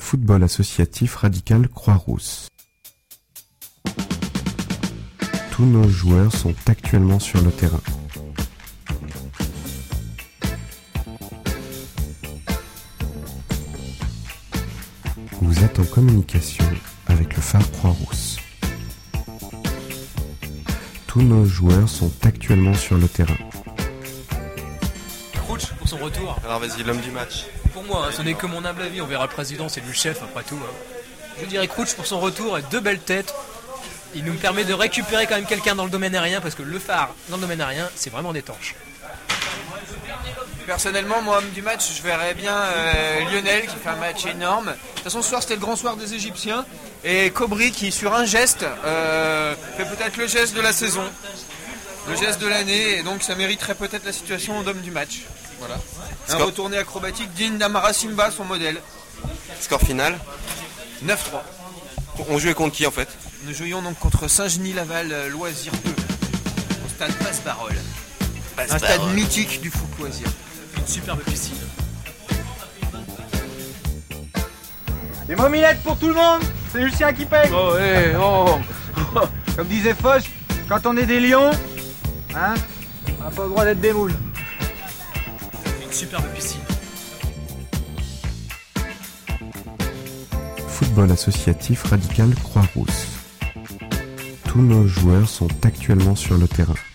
Football associatif radical Croix-Rousse. Tous nos joueurs sont actuellement sur le terrain. Vous êtes en communication avec le phare Croix-Rousse. Tous nos joueurs sont actuellement sur le terrain. Crouch pour son retour. Alors vas-y, l'homme du match. Pour moi, ce n'est que mon humble avis, on verra le président, c'est lui le chef après tout. Je dirais Crouch pour son retour et 2 belles têtes. Il nous permet de récupérer quand même quelqu'un dans le domaine aérien parce que le phare dans le domaine aérien, c'est vraiment des torches. Personnellement, moi, homme du match, je verrais bien Lionel qui fait un match énorme. De toute façon, ce soir, c'était le grand soir des Égyptiens. Et Kobri qui, sur un geste, fait peut-être le geste de la saison, le geste de l'année. Et donc, ça mériterait peut-être la situation d'homme du match. Voilà. Un retourné acrobatique digne d'Amara Simba, son modèle. Score final 9-3. On jouait contre qui en fait? Nous jouions donc contre Saint-Genis-Laval Loisirs 2, au stade Passe-Parole. Un stade mythique du foot loisir. Une superbe piscine. Des mominettes pour tout le monde, c'est Lucien qui paye. Oh, hey, oh. Comme disait Foch, quand on est des lions, hein, on n'a pas le droit d'être des moules. Une superbe piscine. Football associatif radical Croix-Rousse. Tous nos joueurs sont actuellement sur le terrain.